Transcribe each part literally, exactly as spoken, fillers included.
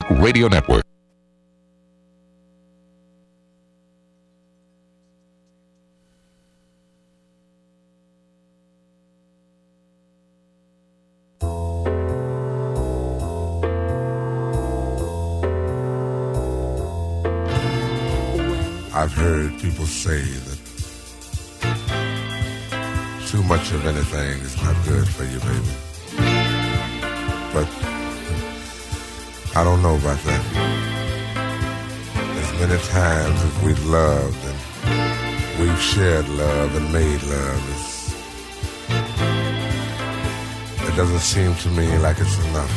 Radio Network. I've heard people say that too much of anything is not good for you, baby. But I don't know about that. As many times as we've loved and we've shared love and made love, it's, it doesn't seem to me like it's enough.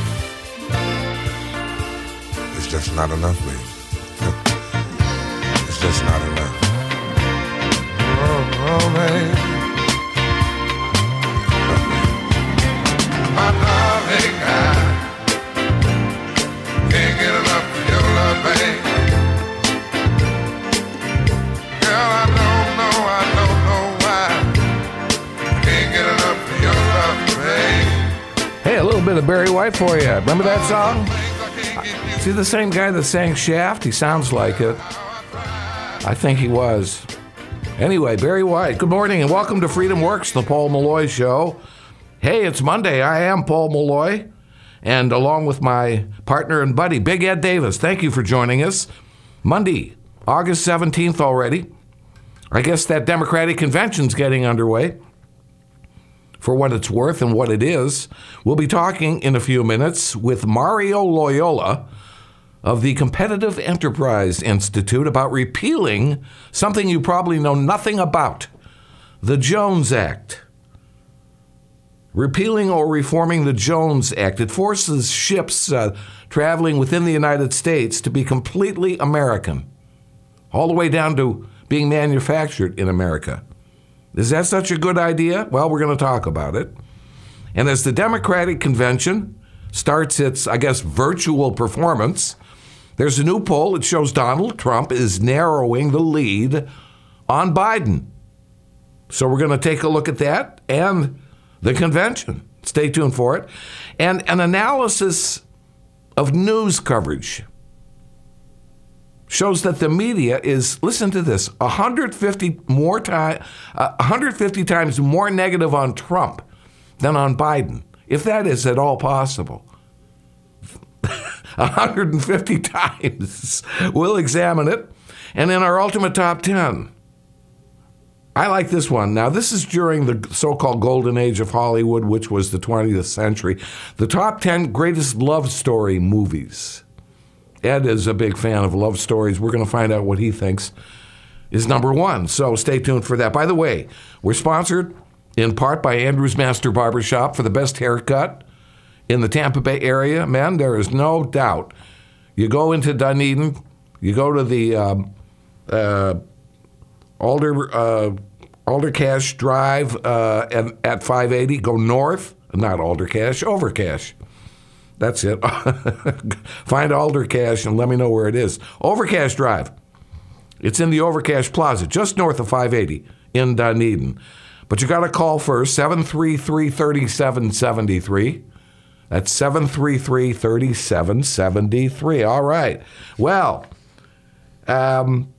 It's just not enough, baby. It's just not enough. Oh, oh, man. My darling, I can't get enough of your love, babe. Girl, I don't know, I don't know why. Can't get enough of your love, babe. Hey, a little bit of Barry White for you. Remember that song? Is he the same guy that sang Shaft? He sounds like it. I think he was. Anyway, Barry White, good morning and welcome to Freedom Works, the Paul Malloy Show. Hey, it's Monday. I am Paul Malloy, and along with my partner and buddy, Big Ed Davis, thank you for joining us. Monday, August seventeenth already. I guess that Democratic convention's getting underway. For what it's worth and what it is, we'll be talking in a few minutes with Mario Loyola of the Competitive Enterprise Institute about repealing something you probably know nothing about, the Jones Act. Repealing or reforming the Jones Act. It forces ships uh, traveling within the United States to be completely American, all the way down to being manufactured in America. Is that such a good idea? Well, we're going to talk about it. And as the Democratic Convention starts its, I guess, virtual performance, there's a new poll that shows Donald Trump is narrowing the lead on Biden. So we're going to take a look at that and the convention. Stay tuned for it. And an analysis of news coverage shows that the media is, listen to this, one hundred fifty more time, uh, one hundred fifty times more negative on Trump than on Biden, if that is at all possible. one hundred fifty times. We'll examine it. And in our ultimate top ten, I like this one. Now, this is during the so-called golden age of Hollywood, which was the twentieth century. The top ten greatest love story movies. Ed is a big fan of love stories. We're going to find out what he thinks is number one. So stay tuned for that. By the way, we're sponsored in part by Andrews Master Barbershop for the best haircut in the Tampa Bay area. Man, there is no doubt. You go into Dunedin, you go to the um, uh, Alder uh, Aldercash Drive uh, at, at five eighty. Go north, not Aldercash, Overcash. That's it. Find Aldercash and let me know where it is. Overcash Drive. It's in the Overcash Plaza, just north of five eighty in Dunedin. But you got to call first, seven three three, three seven seven three. That's seven three three, three seven seven three. All right. Well, um,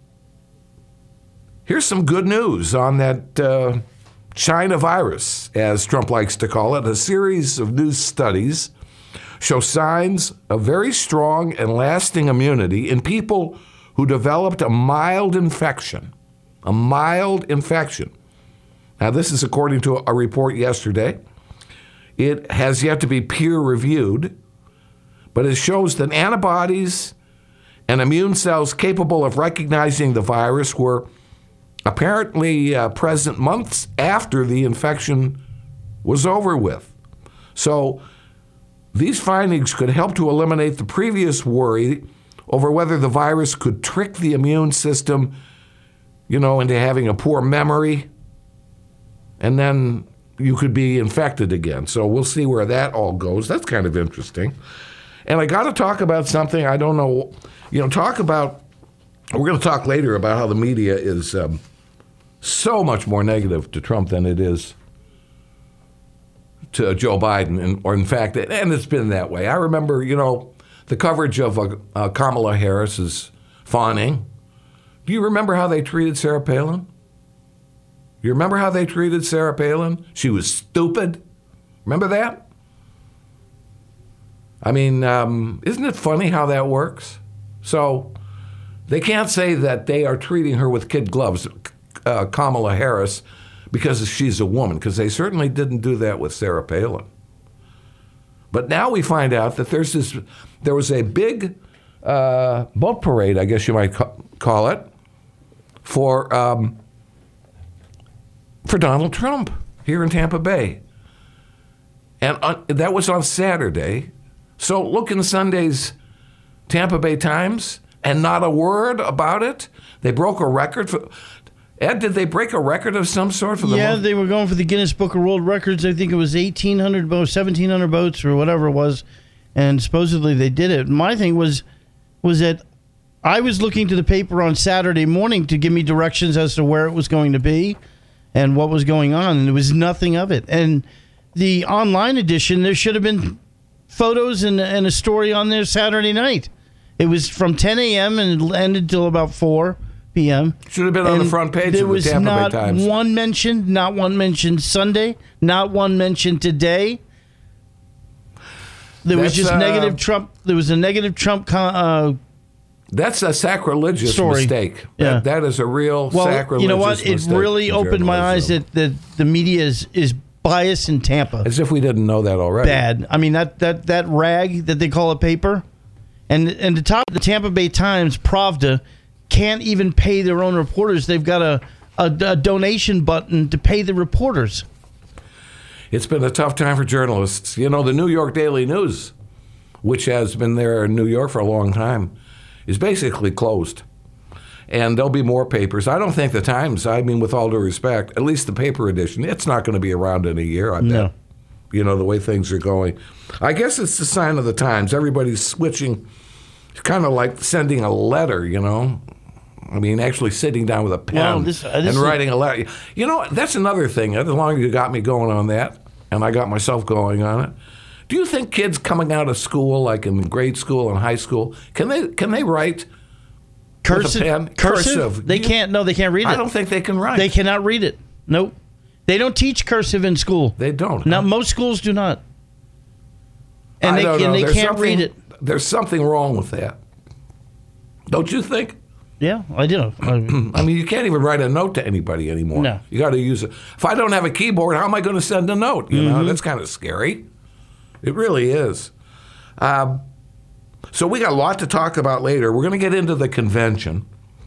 here's some good news on that uh, China virus, as Trump likes to call it. A series of new studies show signs of very strong and lasting immunity in people who developed a mild infection. A mild infection. Now, this is according to a report yesterday. It has yet to be peer-reviewed, but it shows that antibodies and immune cells capable of recognizing the virus were apparently uh, present months after the infection was over with. So these findings could help to eliminate the previous worry over whether the virus could trick the immune system, you know, into having a poor memory, and then you could be infected again. So we'll see where that all goes. That's kind of interesting. And I got to talk about something I don't know, you know, talk about, we're going to talk later about how the media is um, so much more negative to Trump than it is to Joe Biden, and, or in fact, and it's been that way. I remember, you know, the coverage of uh, uh, Kamala Harris is fawning. Do you remember how they treated Sarah Palin? You remember how they treated Sarah Palin? She was stupid. Remember that? I mean, um, isn't it funny how that works? So they can't say that they are treating her with kid gloves, uh, Kamala Harris, because she's a woman, because they certainly didn't do that with Sarah Palin. But now we find out that there's this, there was a big uh, boat parade, I guess you might ca- call it, for um, for Donald Trump here in Tampa Bay. And on, that was on Saturday. So look in Sunday's Tampa Bay Times, and not a word about it. They broke a record for... Ed, did they break a record of some sort for the Yeah, month? They were going for the Guinness Book of World Records. I think it was eighteen hundred boats, seventeen hundred boats, or whatever it was, and supposedly they did it. My thing was, was that I was looking to the paper on Saturday morning to give me directions as to where it was going to be and what was going on, and there was nothing of it. And the online edition, there should have been photos and, and a story on there Saturday night. It was from ten a.m. and it ended till about four p.m. Should have been on And the front page there of the was Tampa not Bay Times. one mentioned, not one mentioned Sunday, not one mentioned today. There was That's, just uh, negative Trump. There was a negative Trump. Con, uh, That's a sacrilegious Story. mistake. Yeah. That, that is a real well, sacrilegious you know what? It mistake really in opened my eyes journalism. that, that the media is, is biased in Tampa. As if we didn't know that already. Bad. I mean, that, that, that rag that they call a paper, and and the top, the Tampa Bay Times, Pravda, can't even pay their own reporters. They've got a, a, a donation button to pay the reporters. It's been a tough time for journalists. You know, the New York Daily News, which has been there in New York for a long time, is basically closed. And there'll be more papers. I don't think the Times, I mean, with all due respect, at least the paper edition, it's not going to be around in a year, I bet. No. You know, the way things are going. I guess it's the sign of the times. Everybody's switching. It's kind of like sending a letter, you know. I mean, actually sitting down with a pen Well, this- uh, this and is- writing a letter. You know, that's another thing. The longer you got me going on that, and I got myself going on it, do you think kids coming out of school, like in grade school and high school, can they can they write Cursive? with a pen? Cursive? Cursive. They You- can't. No, they can't read it. I don't think they can write. They cannot read it. Nope. They don't teach cursive in school. They don't. No, huh? most schools do not. And I they, don't and know. they There's can't something- read it. There's something wrong with that. Don't you think? Yeah, I do. I, I mean, you can't even write a note to anybody anymore. No. You got to use it. If I don't have a keyboard, how am I going to send a note? You Mm-hmm. know, that's kind of scary. It really is. Um, so we got a lot to talk about later. We're going to get into the convention,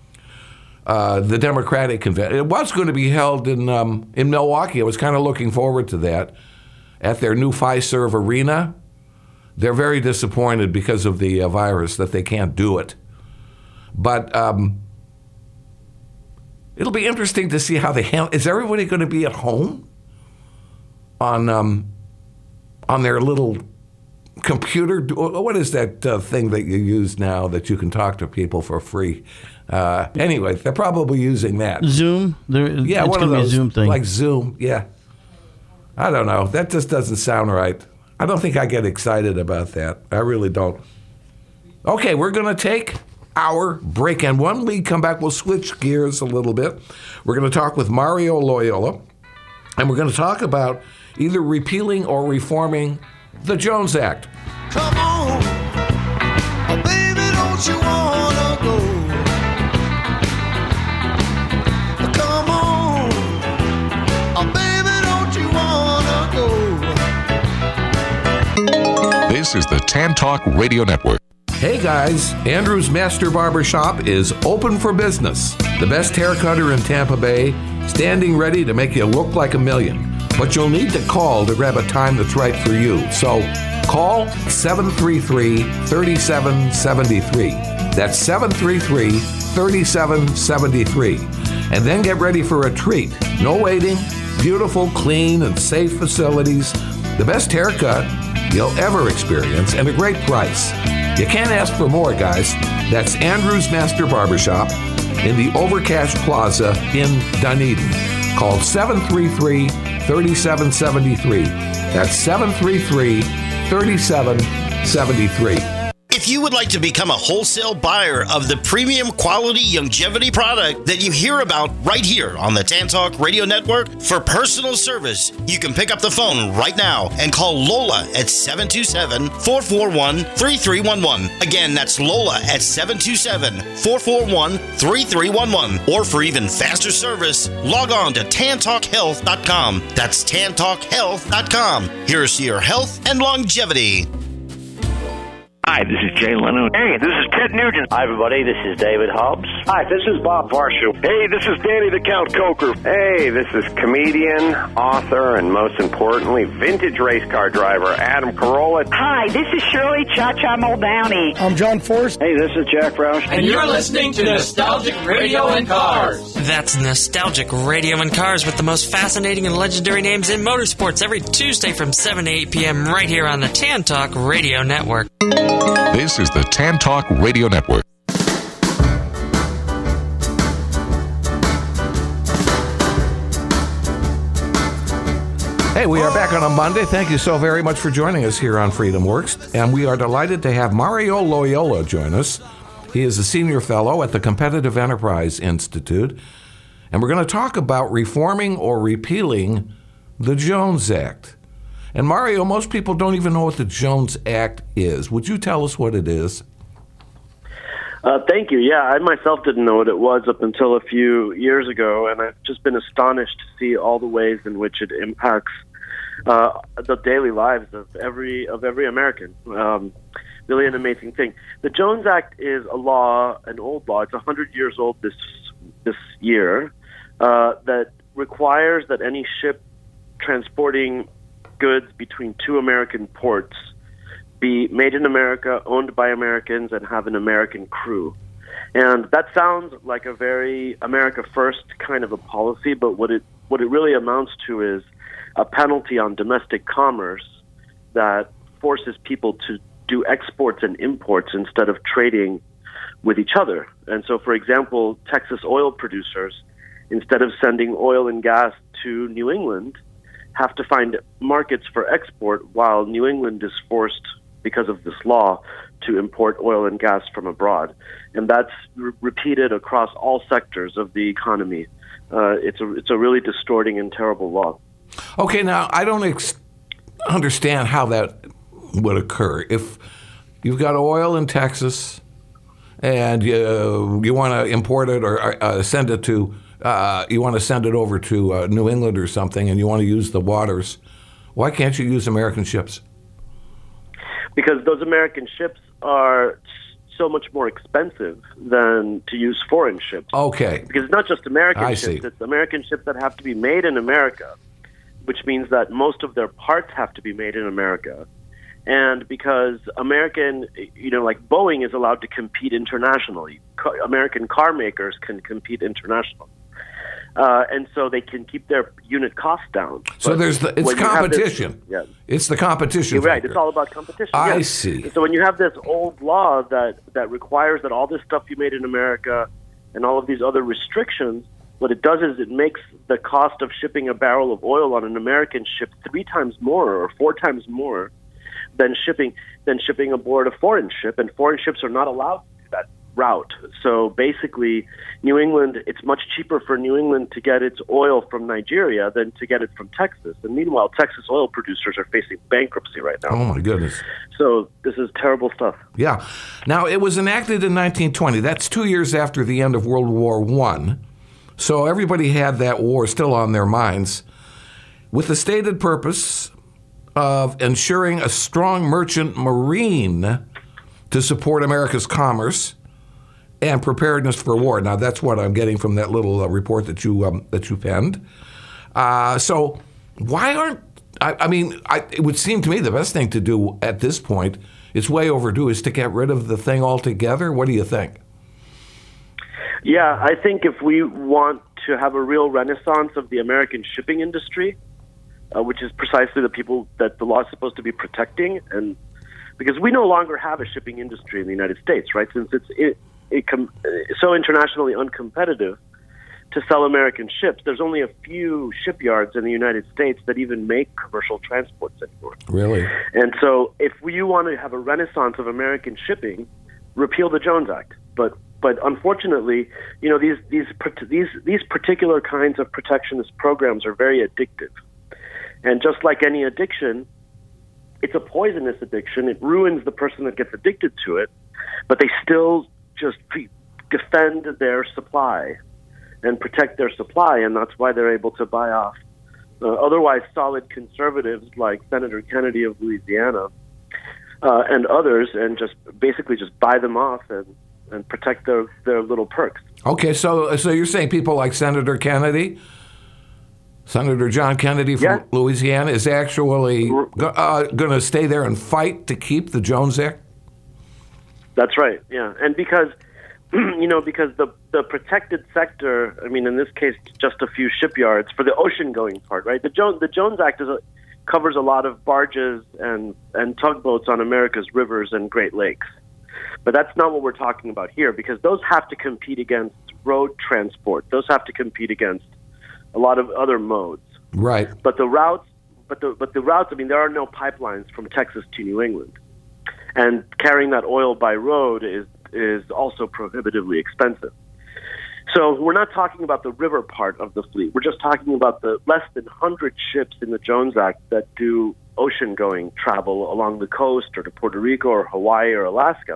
uh, the Democratic convention. It was going to be held in um, in Milwaukee. I was kind of looking forward to that at their new Fiserv Arena. They're very disappointed because of the uh, virus that they can't do it. But um, it'll be interesting to see how they handle. Is everybody going to be at home on um, on their little computer? What is that uh, thing that you use now that you can talk to people for free? Uh, anyway, they're probably using that. Zoom. There, Yeah, it's one of gonna be a those Zoom thing. like Zoom. Yeah, I don't know. That just doesn't sound right. I don't think I get excited about that. I really don't. Okay, we're going to take our break, and when we come back, we'll switch gears a little bit. We're going to talk with Mario Loyola, and we're going to talk about either repealing or reforming the Jones Act. Come on, oh baby, don't you wanna go? Come on, oh baby, don't you wanna go? This is the Tan Talk Radio Network. Hey guys, Andrew's Master Barber Shop is open for business. The best hair cutter in Tampa Bay, standing ready to make you look like a million. But you'll need to call to grab a time that's right for you. So call seven three three, three seven seven three. That's seven three three, three seven seven three. And then get ready for a treat. No waiting, beautiful, clean, and safe facilities. The best haircut you'll ever experience, and a great price. You can't ask for more, guys. That's Andrew's Master Barbershop in the Overcash Plaza in Dunedin. Call seven three three, three seven seven three. That's seven three three, three seven seven three. If If you would like to become a wholesale buyer of the premium quality longevity product that you hear about right here on the Tan Talk Radio Network, for personal service, you can pick up the phone right now and call Lola at seven two seven, four four one, three three one one. Again, that's Lola at seven two seven, four four one, three three one one. Or for even faster service, log on to tan talk health dot com. That's tan talk health dot com. Here's to your health and longevity. Hi, this is Jay Leno. Hey, this is Ted Nugent. Hi, everybody. This is David Hobbs. Hi, this is Bob Varsho. Hey, this is Danny the Count Coker. Hey, this is comedian, author, and most importantly, vintage race car driver Adam Carolla. Hi, this is Shirley Cha-Cha Muldowney. I'm John Force. Hey, this is Jack Roush. And you're listening to Nostalgic Radio and Cars. That's Nostalgic Radio and Cars with the most fascinating and legendary names in motorsports every Tuesday from seven to eight p.m. right here on the Tan Talk Radio Network. This is the Tan Talk Radio Network. Hey, we are back on a Monday. Thank you so very much for joining us here on Freedom Works. And we are delighted to have Mario Loyola join us. He is a senior fellow at the Competitive Enterprise Institute. And we're going to talk about reforming or repealing the Jones Act. And Mario, most people don't even know what the Jones Act is. Would you tell us what it is? Uh, thank you. Yeah, I myself didn't know what it was up until a few years ago, and I've just been astonished to see all the ways in which it impacts uh, the daily lives of every of every American. Um, really an amazing thing. The Jones Act is a law, an old law. It's one hundred years old this this year, uh, that requires that any ship transporting goods between two American ports be made in America, owned by Americans, and have an American crew. And that sounds like a very America First kind of a policy, but what it what it really amounts to is a penalty on domestic commerce that forces people to do exports and imports instead of trading with each other. And so, for example, Texas oil producers, instead of sending oil and gas to New England, have to find markets for export, while New England is forced, because of this law, to import oil and gas from abroad. And that's re- repeated across all sectors of the economy. Uh, it's a it's a really distorting and terrible law. Okay, now, I don't ex- understand how that would occur. If you've got oil in Texas and you, you want to import it or uh, send it to Uh, you want to send it over to uh, New England or something, and you want to use the waters, why can't you use American ships? Because those American ships are so much more expensive than to use foreign ships. Okay. Because it's not just American I ships, see. it's American ships that have to be made in America, which means that most of their parts have to be made in America. And because American, you know, like Boeing is allowed to compete internationally, Car- American car makers can compete internationally. Uh, and so they can keep their unit costs down. So But there's the, it's competition. This, yeah. It's the competition. You're right. factor. It's all about competition. I yes. see. So when you have this old law that, that requires that all this stuff be made in America and all of these other restrictions, what it does is it makes the cost of shipping a barrel of oil on an American ship three times more or four times more than shipping than shipping aboard a foreign ship, and foreign ships are not allowed to do that route. So basically, New England, it's much cheaper for New England to get its oil from Nigeria than to get it from Texas. And meanwhile, Texas oil producers are facing bankruptcy right now. Oh, my goodness. So this is terrible stuff. Yeah. Now, it was enacted in nineteen twenty. That's two years after the end of World War One. So everybody had that war still on their minds, with the stated purpose of ensuring a strong merchant marine to support America's commerce and preparedness for war. Now, that's what I'm getting from that little uh, report that you um, that you penned. Uh, so why aren't, I, I mean, I, it would seem to me the best thing to do at this point, it's way overdue, is to get rid of the thing altogether. What do you think? Yeah, I think if we want to have a real renaissance of the American shipping industry, uh, which is precisely the people that the law is supposed to be protecting, and because we no longer have a shipping industry in the United States, right? Since it's it, it com- so internationally uncompetitive to sell American ships. There's only a few shipyards in the United States that even make commercial transports anymore. Really? And so if you want to have a renaissance of American shipping, repeal the Jones Act. But but unfortunately, you know, these these these these particular kinds of protectionist programs are very addictive. And just like any addiction, it's a poisonous addiction. It ruins the person that gets addicted to it, but they still just defend their supply and protect their supply, and that's why they're able to buy off uh, otherwise solid conservatives like Senator Kennedy of Louisiana uh, and others, and just basically just buy them off and, and protect their, their little perks. Okay, so so you're saying people like Senator Kennedy, Senator John Kennedy from yeah. Louisiana, is actually uh, going to stay there and fight to keep the Jones Act? That's right, yeah. And because, you know, because the, the protected sector, I mean, in this case, just a few shipyards for the ocean-going part, right? The Jones, the Jones Act is a, covers a lot of barges and, and tugboats on America's rivers and Great Lakes. But that's not what we're talking about here, because those have to compete against road transport. Those have to compete against a lot of other modes. Right. But the routes, but the but the routes, I mean, there are no pipelines from Texas to New England. And carrying that oil by road is is also prohibitively expensive. So we're not talking about the river part of the fleet. We're just talking about the less than one hundred ships in the Jones Act that do ocean-going travel along the coast or to Puerto Rico or Hawaii or Alaska.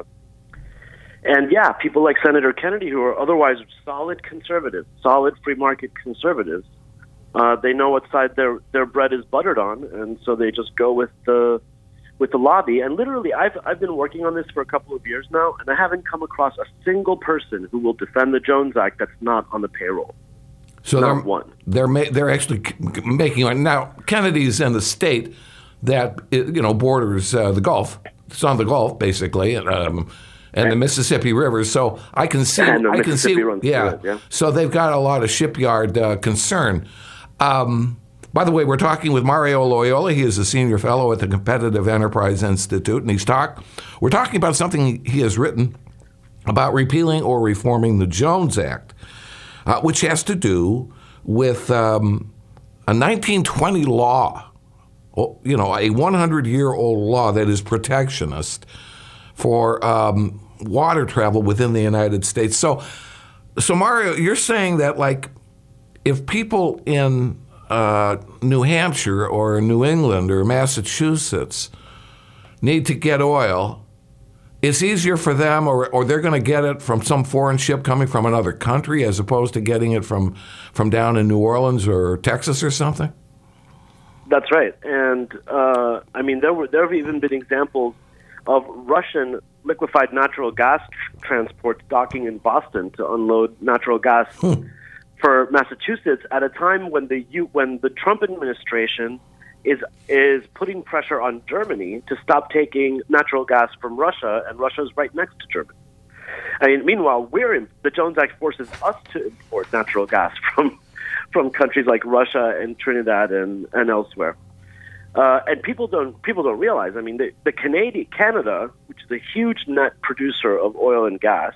And yeah, people like Senator Kennedy, who are otherwise solid conservatives, solid free market conservatives, uh, they know what side their, their bread is buttered on, and so they just go with the with the lobby. And literally, I've I've been working on this for a couple of years now, and I haven't come across a single person who will defend the Jones Act that's not on the payroll. So not they're, one. They're ma- they're actually making now. Kennedy's in the state that you know borders uh, the Gulf. It's on the Gulf basically, and, um, and the Mississippi River. So I can see. And the I can Mississippi see. runs Yeah. through it, yeah. So they've got a lot of shipyard uh, concern. Um, By the way, we're talking with Mario Loyola. He is a senior fellow at the Competitive Enterprise Institute, and he's talk. We're talking about something he has written about repealing or reforming the Jones Act, uh, which has to do with um, a nineteen twenty law, you know, a one hundred year old law that is protectionist for um, water travel within the United States. So, so Mario, you're saying that like if people in Uh, New Hampshire or New England or Massachusetts need to get oil, it's easier for them, or, or they're going to get it from some foreign ship coming from another country as opposed to getting it from, from down in New Orleans or Texas or something? That's right. And, uh, I mean, there were there have even been examples of Russian liquefied natural gas tr- transports docking in Boston to unload natural gas hmm. for Massachusetts at a time when the U, when the Trump administration is is putting pressure on Germany to stop taking natural gas from Russia, and Russia is right next to Germany. I mean, meanwhile, we're in, the Jones Act forces us to import natural gas from from countries like Russia and Trinidad and, and elsewhere. Uh, and people don't people don't realize. I mean, the, the Canadian Canada, which is a huge net producer of oil and gas,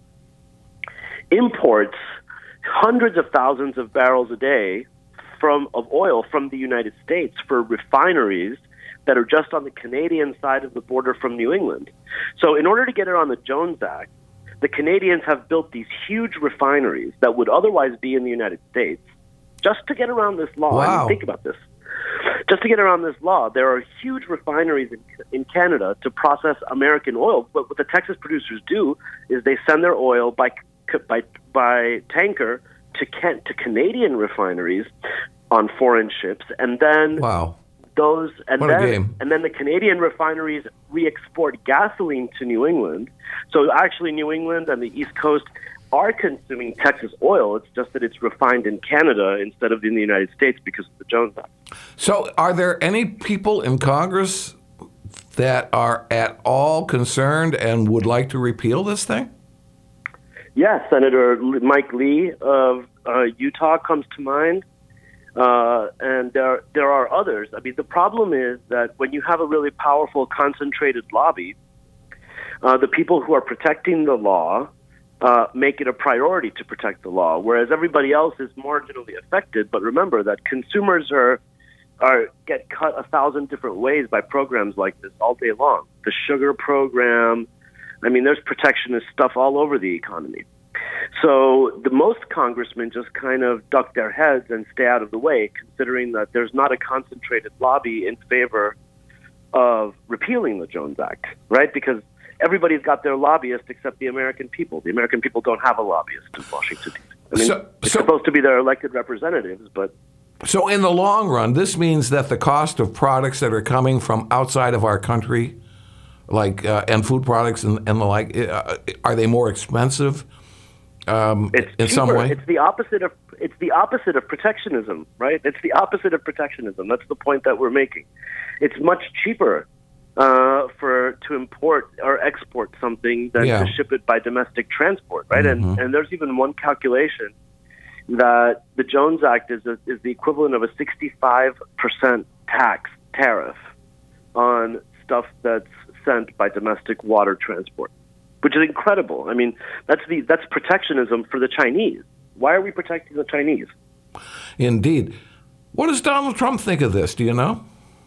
imports hundreds of thousands of barrels a day from of oil from the United States for refineries that are just on the Canadian side of the border from New England. So in order to get around the Jones Act, the Canadians have built these huge refineries that would otherwise be in the United States just to get around this law. Wow. I mean, think about this. Just to get around this law, there are huge refineries in, in Canada to process American oil. But what the Texas producers do is they send their oil by by by tanker to Kent, to Canadian refineries on foreign ships, and then wow. those and what a then game. and then the Canadian refineries re-export gasoline to New England. So actually, New England and the East Coast are consuming Texas oil. It's just that it's refined in Canada instead of in the United States because of the Jones Act. So, are there any people in Congress that are at all concerned and would like to repeal this thing? Yes, Senator Mike Lee of uh, Utah comes to mind, uh, and there there are others. I mean, the problem is that when you have a really powerful, concentrated lobby, uh, the people who are protecting the law uh, make it a priority to protect the law, whereas everybody else is marginally affected. But remember that consumers are are get cut a thousand different ways by programs like this all day long. The sugar program, I mean, there's protectionist stuff all over the economy. So the most congressmen just kind of duck their heads and stay out of the way, considering that there's not a concentrated lobby in favor of repealing the Jones Act, right? Because everybody's got their lobbyist except the American people. The American people don't have a lobbyist in Washington, D C. I mean, so, it's so, supposed to be their elected representatives, but... So in the long run, this means that the cost of products that are coming from outside of our country, like uh, and food products and, and the like, uh, are they more expensive um, it's in cheaper. some way? It's the opposite of it's the opposite of protectionism, right? It's the opposite of protectionism. That's the point that we're making. It's much cheaper uh, for to import or export something than Yeah. to ship it by domestic transport, right? Mhm. And and there's even one calculation that the Jones Act is a, is the equivalent of a sixty-five percent tax tariff on stuff that's sent by domestic water transport, which is incredible. I mean, that's the that's protectionism for the Chinese. Why are we protecting the Chinese? Indeed. What does Donald Trump think of this? Do you know?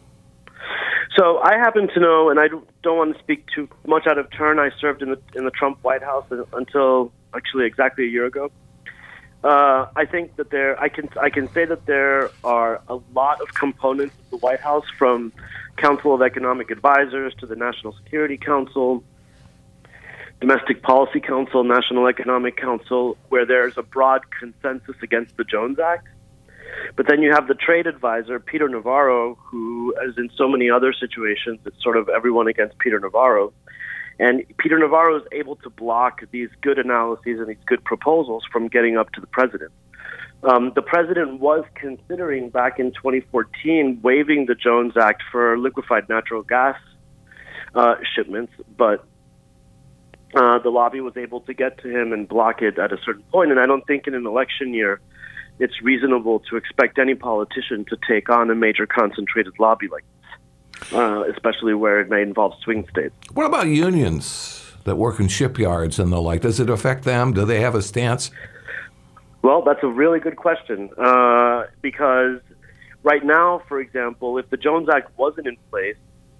So I happen to know, and I don't want to speak too much out of turn. I served in the in the Trump White House until actually exactly a year ago. Uh, I think that there, I can I can say that there are a lot of components of the White House, from Council of Economic Advisors to the National Security Council, Domestic Policy Council, National Economic Council, where there's a broad consensus against the Jones Act. But then you have the trade advisor, Peter Navarro, who, as in so many other situations, it's sort of everyone against Peter Navarro. And Peter Navarro is able to block these good analyses and these good proposals from getting up to the president. Um, the president was considering back in twenty fourteen waiving the Jones Act for liquefied natural gas uh, shipments, but uh, the lobby was able to get to him and block it at a certain point. And I don't think in an election year it's reasonable to expect any politician to take on a major concentrated lobby like this. Uh, especially where it may involve swing states. What about unions that work in shipyards and the like? Does it affect them? Do they have a stance? Well, that's a really good question. Uh, because right now, for example, if the Jones Act wasn't in place,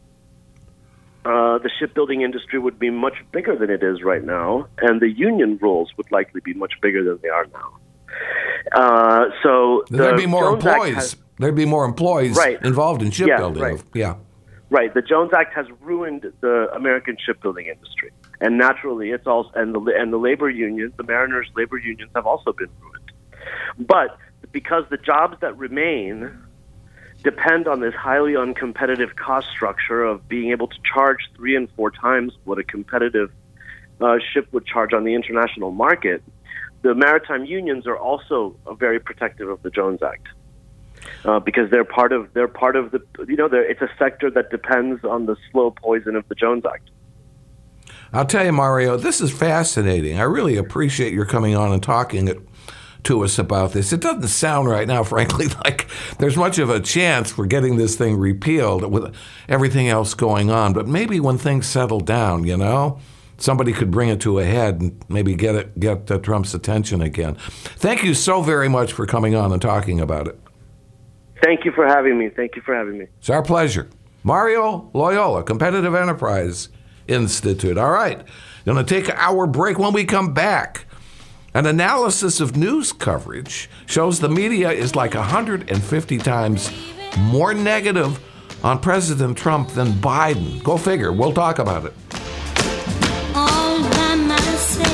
uh, the shipbuilding industry would be much bigger than it is right now, and the union rules would likely be much bigger than they are now. Uh, so there'd the be more Jones Act employees. has, There'd be more employees Right. involved in shipbuilding. Yeah, right. Yeah. Right. The Jones Act has ruined the American shipbuilding industry, and naturally, it's also and the and the labor unions, the mariners' labor unions, have also been ruined. But because the jobs that remain depend on this highly uncompetitive cost structure of being able to charge three and four times what a competitive uh, ship would charge on the international market, the maritime unions are also uh, very protective of the Jones Act. Uh, because they're part of they're part of the you know it's a sector that depends on the slow poison of the Jones Act. I'll tell you, Mario, this is fascinating. I really appreciate your coming on and talking it, to us about this. It doesn't sound right now, frankly, like there's much of a chance for getting this thing repealed with everything else going on. But maybe when things settle down, you know, somebody could bring it to a head and maybe get it get uh, Trump's attention again. Thank you so very much for coming on and talking about it. Thank you for having me. Thank you for having me. It's our pleasure. Mario Loyola, Competitive Enterprise Institute. All right. Going to take our break. When we come back, an analysis of news coverage shows the media is like one hundred fifty times more negative on President Trump than Biden. Go figure. We'll talk about it. All by myself.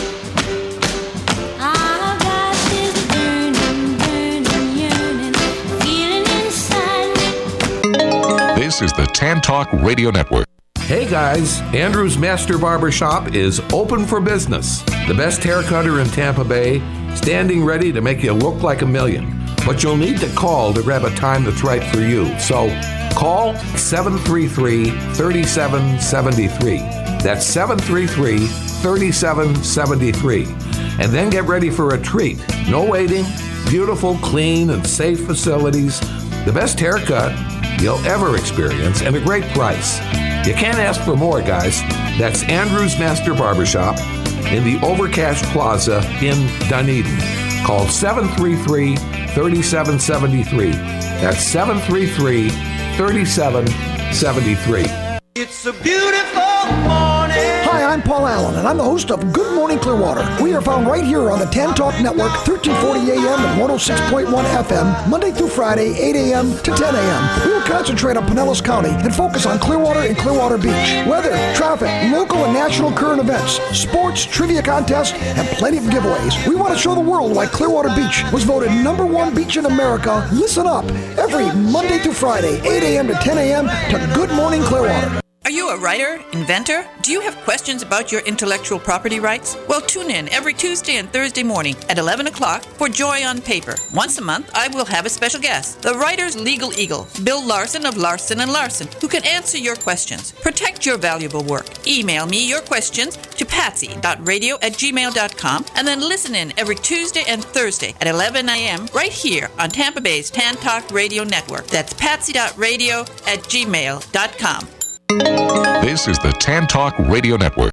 This is the Tan Talk Radio Network. Hey guys, Andrew's Master Barber Shop is open for business. The best haircutter in Tampa Bay, standing ready to make you look like a million. But you'll need to call to grab a time that's right for you. So call seven three three, three seven seven three. That's seven three three, three seven seven three. And then get ready for a treat. No waiting, beautiful, clean, and safe facilities. The best haircut you'll ever experience, and a great price. You can't ask for more, guys. That's Andrew's Master Barbershop, in the Overcash Plaza in Dunedin. Call seven three three, three seven seven three. That's seven three three, three seven seven three. It's a beautiful morning. Hi, I'm Paul Allen, and I'm the host of Good Morning Clearwater. We are found right here on the Tan Talk Network, thirteen forty A M and one oh six point one F M, Monday through Friday, eight A M to ten A M. We will concentrate on Pinellas County and focus on Clearwater and Clearwater Beach. Weather, traffic, local and national current events, sports, trivia contests, and plenty of giveaways. We want to show the world why Clearwater Beach was voted number one beach in America. Listen up every Monday through Friday, eight A M to ten A M to Good Morning Clearwater. Are you a writer, inventor? Do you have questions about your intellectual property rights? Well, tune in every Tuesday and Thursday morning at eleven o'clock for Joy on Paper. Once a month, I will have a special guest, the writer's legal eagle, Bill Larson of Larson and Larson, who can answer your questions. Protect your valuable work. Email me your questions to patsy dot radio at gmail dot com and then listen in every Tuesday and Thursday at eleven A M right here on Tampa Bay's Tan Talk Radio Network. That's patsy dot radio at gmail dot com. This is the Tan Talk Radio Network.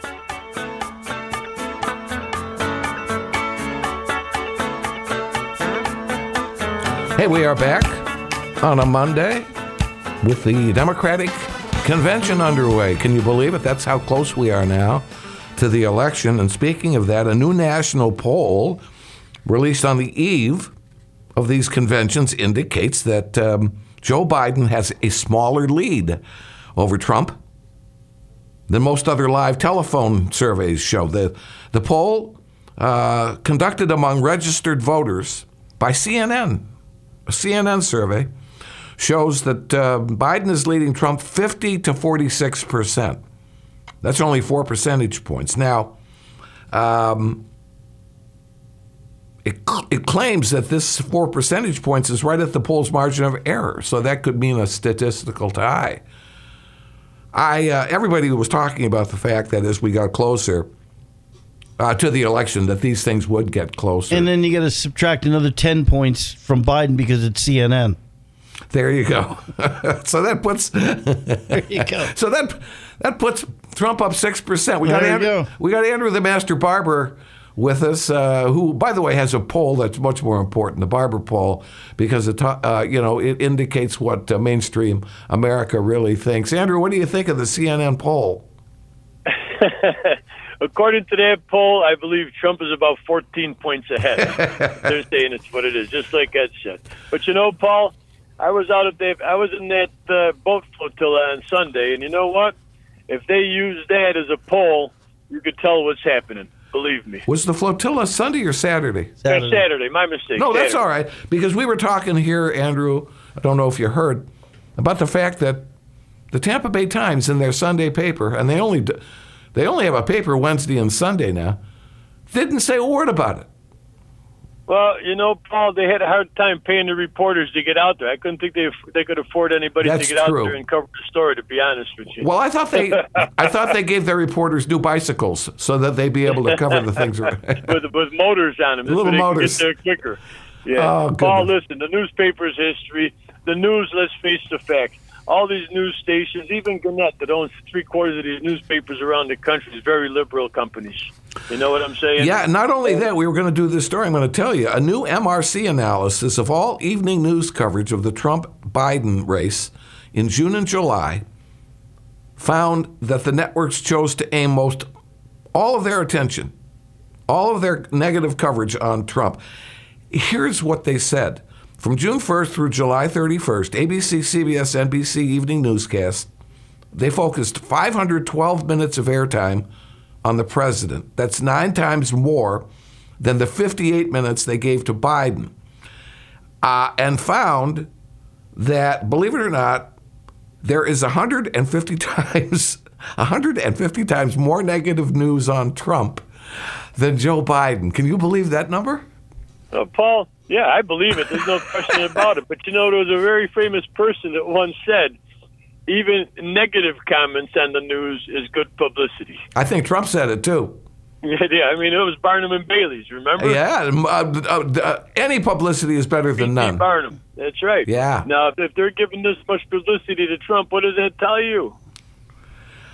Hey, we are back on a Monday with the Democratic Convention underway. Can you believe it? That's how close we are now to the election. And speaking of that, a new national poll released on the eve of these conventions indicates that um, Joe Biden has a smaller lead over Trump than most other live telephone surveys show. The, the poll uh, conducted among registered voters by C N N, a C N N survey, shows that uh, Biden is leading Trump fifty to forty-six percent. That's only four percentage points. Now, um, it, it claims that this four percentage points is right at the poll's margin of error, so that could mean a statistical tie. I uh, everybody was talking about the fact that as we got closer uh, to the election, that these things would get closer. And then you got to subtract another ten points from Biden because it's C N N. There you go. So that puts. There you go. So that that puts Trump up six percent. We got There you Andrew, go. we got Andrew the Master Barber with us, uh, who, by the way, has a poll that's much more important, the Barber poll, because it, uh, you know, it indicates what uh, mainstream America really thinks. Andrew, what do you think of the C N N poll? According to that poll, I believe Trump is about fourteen points ahead. They're saying it's what it is, just like Ed said. But you know, Paul, I was out of the, I was in that uh, boat flotilla on Sunday, and you know what? If they use that as a poll, you could tell what's happening. Believe me. Was the flotilla Sunday or Saturday? Saturday. Saturday. My mistake. No, Saturday. that's all right. Because we were talking here, Andrew, I don't know if you heard, about the fact that the Tampa Bay Times in their Sunday paper, and they only they only have a paper Wednesday and Sunday now, didn't say a word about it. Well, you know, Paul, they had a hard time paying the reporters to get out there. I couldn't think they they could afford anybody That's to get true. out there and cover the story, to be honest with you. Well, I thought they I thought they gave their reporters new bicycles so that they'd be able to cover the things. with, with motors on them. Little so they motors. Can get there quicker. Yeah. Oh, Paul, goodness. listen, the newspaper's history, the news, let's face the fact. All these news stations, even Gannett, that owns three quarters of these newspapers around the country, is very liberal companies. You know what I'm saying? Yeah, not only that, we were going to do this story. I'm going to tell you. A new M R C analysis of all evening news coverage of the Trump-Biden race in June and July found that the networks chose to aim most all of their attention, all of their negative coverage on Trump. Here's what they said. From June first through July thirty-first, A B C, C B S, N B C evening newscasts, they focused five hundred twelve minutes of airtime on the president. That's nine times more than the fifty-eight minutes they gave to Biden. Uh, and found that, believe it or not, there is one hundred fifty times one hundred fifty times more negative news on Trump than Joe Biden. Can you believe that number? Uh, Paul, yeah, I believe it. There's no question about it. But, you know, there was a very famous person that once said, even negative comments on the news is good publicity. I think Trump said it, too. Yeah, yeah. I mean, it was Barnum and Bailey's, remember? Yeah. Uh, uh, uh, any publicity is better than none. Barnum. That's right. Yeah. Now, if, if they're giving this much publicity to Trump, what does that tell you?